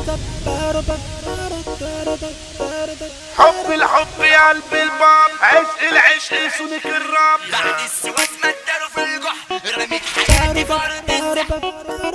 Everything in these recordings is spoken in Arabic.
حب الحب يا قلب الباب، عشق العشق سونك الراب. بعد السواد مداله في الجح، رميت حياتي بارد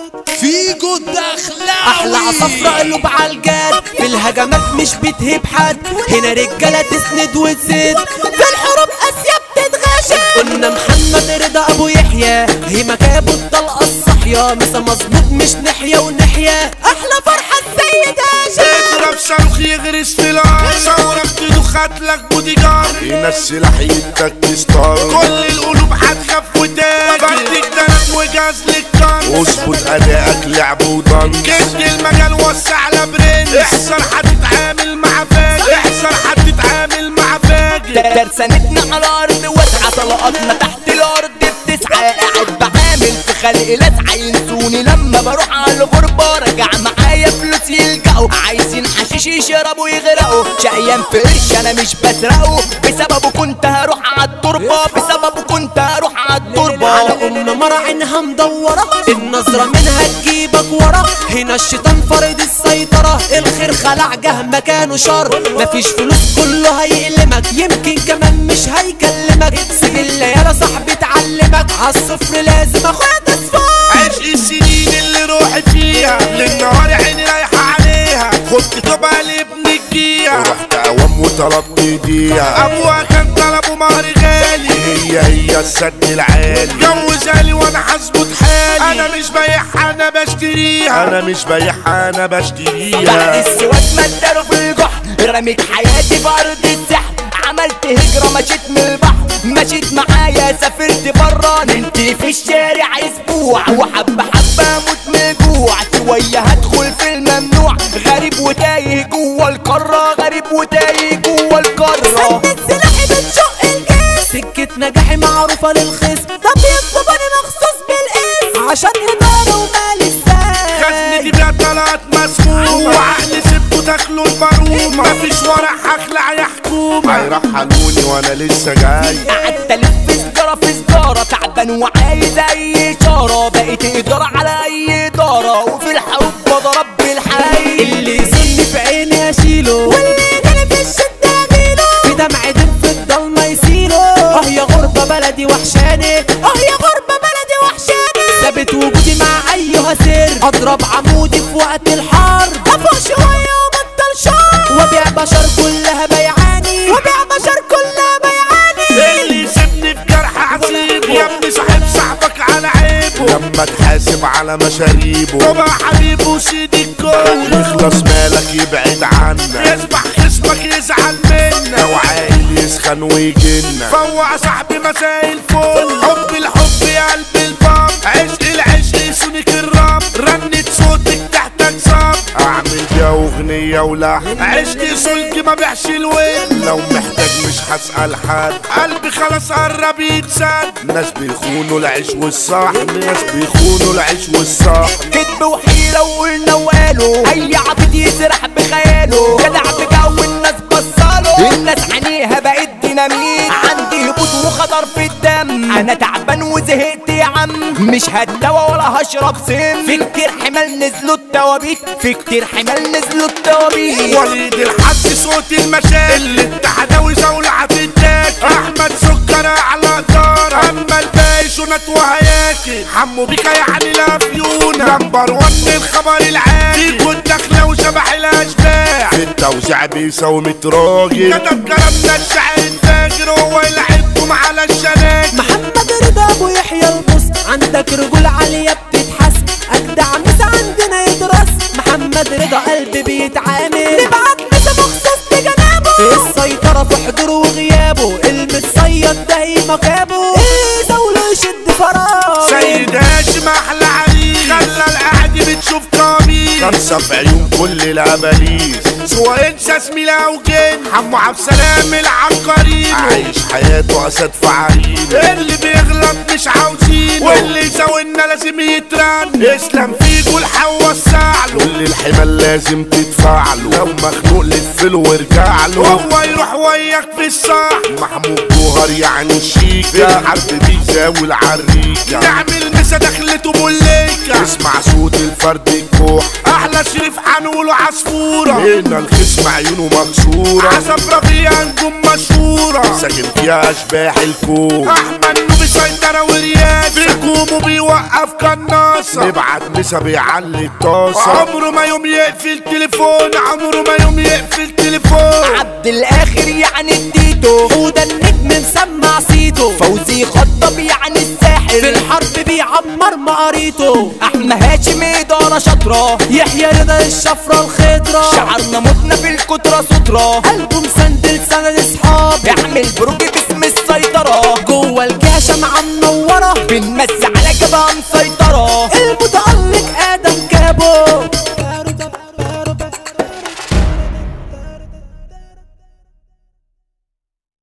فيجو الدخلاوي. احلى عصفرة قلوب عالجاد، في الهجمات مش بتهيب حد، هنا رجالة تسند وتزيد، في الحروب اسيا بتتغاشى. قلنا محمد رضا ابو يحيى، هي مكابه الطلقة الصحية، مسا مظبوط مش نحية ونحية، احلى فرحة السيد هاشم. اضرب صاروخ يغرس في الارض، ثورة بدوخ هاتلك بودي جارد، هنا السلاح يتك ستار، كل القلوب هتخاف وتاجي، فردك دنك وجاز للكارد، اظبط ادائك لعب وضن، كد المجال وسع على برنس، احذر هتتعامل مع فاجر، احذر هتتعامل مع فاجر. ترسانتنا على الارض واسعة، طلقاتنا تحت الارض بتسعى، قاعد بعامل في خلق لسعة، ينسوني لما بروح على الغربة، راجع معايا فلوس يلجأوا، عايزين حشيش يشربوا يغرقوا، شقيان في قرش انا مش بسرقه، بسببه كنت هروح على التربة، بسببه كنت هروح على التربة. على مرة عينها مدورة، النظرة منها تجيبك ورا، هنا الشيطان فرض السيطرة، الخير خلع جه مكانه شر، مفيش فلوس كله هيقلمك، يمكن كمان مش هيكلمك، سيب الليالة صاحبي تعلمك، عالصفر لازم اخويا تصفى. عشق السنين اللي روحي فيها، للنهار عيني رايحة عليها، خدت طبع لابنك جيها، ورحت اوام وطلبت ايديها، ابوها كان طلبه مهر غالي، هي السد العالي، جوزالي وانا حاسبه حالي، انا مش بايعها انا بشتريها، انا مش بايعها انا بشتريها. بعد السواد مداله في الجح، رميت حياتي في ارض السحر، عملت هجرة مشيت من البحر، مشيت معايا سافرت برا، نمت في الشارع اسبوع، وحبة حبة اموت من الجوع، شوية هدخل في الممنوع، غريب وتايه جوه القارة، غريب وتايه جوه القارة. سدت سلاحي بتشق الجيش، سكة نجاحي معروفة للخصم، ده بيطلبني مخصوص بالاسم، عشان إدارة ومال الساق، خزنتي بيها طلعت مسمومة، وعقلي سبته تاكله البرومة، مفيش ورق هخلع يا حكومة، هيرحلوني وانا لسه جاي، قعدت الف سجارة في سجارة، تعبان وعايز اي اشارة، بقيت ادارة على اي ادارة، وفي الحب بضرب بالحي، اللي يسن في عيني اشيله، واللي يجري في الشدة اجيله، في دمع دم في الضلمة يسيله، يا غربة بلدي وحشاني، يا غربة بلدي وحشاني، ثابت وجودي مع ايها سر، اضرب عمودي في وقت الحر، افوق شوية وبطل شر، وبيع بشر كلها بيعاني، وبيع بشر كلها بيعاني، اللي يسيبني في جرح عصيبه، يا ابني صاحب صاحبك على عيبه، لما تحاسب على مشاريبه، طبع حبيبه وسيد الكل، يخلص مالك يبعد عنك، يسبح خصمك يزعل منك، لو عاقل يسخن ويجنك، فوع صاحبي مساء الفل، حب الحب يا قلب الباب، عشق العشق سونك الراب، رنت صوتك تحتك صاب، اعمل بيها اغنية ولحن، عشق سلكي ما بيحش الوين، لو محتاج مش هسأل حد، قلبي خلاص قرب يتسد، ناس بيخونوا العيش والصح، ناس بيخونوا العيش والصح، كدب وحيرة وقلنا وقالوا، اي عبيط يسرح بخياله، جدع بجو الناس بصاله، الناس عينيها بقت ديناميت، عندي هبوط وخطر في الدم، انا تعبان وزهقت يا عم، مش هتدوى ولا هشرب سم، في كتير حمال نزلوا التوابيت، في كتير حمال نزلوا التوابيت، وليد الحج صوت المشاكل، اللي التحداوي زولة هتتاكل، احمد سكر اعلى دار، اما الباقي شنط وهياكل، حمو بيكا يعني لافيونا، نمبر 1 الخبر العادي، فيكو الدخلة وشبح الاشباح، في التوزيع بيساوي 100 راجل، كتب كلامنا الشاعر الفاجر، هو يلعبكم على الشناك، محمد رضا ابو يحيى البص، عندك رجول عالية بتتحس، اجدع مس عندنا يدرس، محمد رضا قلبي بيتعامل، نبعت مس مخصوص بجنابه، السيطرة في حضوره وغيابه، المتصيد ده مكابه، زوله يشد فراغ، سيد هاشم احلى عريس، خلى القعد بتشوف قميص، خمسة في عيون كل الاباليس، سواء انسى زميلة او جن حمو عبد السلام العقارين عايش حياته اسد في عرينه اللي بيغلط مش عاوزينه واللي يساوينا لازم يترن اسلام فيكو الحوا السعله كل الحمال لازم تدفعله لو مخنوق لفله وارجعله هو يروح وياك في الصح محمود جوهر يعني الشيكة الحرب بيزاوي العريكة نعمل مسا دخلته بوليكة اسمع صوت الفرد الكوح احلى شريف حنقوله عصفورة هنا الخصم عيونه مكسورة عصب رفيع نجوم مشهورة ساكن فيها اشباح الكون احمد نوبي سيطرة ورياسة في هجومه بيوقف قناصة نبعت مسا بيعلي الطاسة عمره ما يوم يقفل تليفون عمره ما يوم يقفل تليفون عبد الاخر يعني التيتو وده النجم مسمع سيدو فوزي خطب يعني الساحر في الحرب بيعمر مقاريته احمد هاشم اداره شاطره يحيى رضا الشفرة الخضرة شعرنا متنا في الكترة سترة قلبه مسندل سند اصحاب اعمل بروج باسم السيطرة جوه الجاشة مع منورة بنمسي على جبهة مسيطرة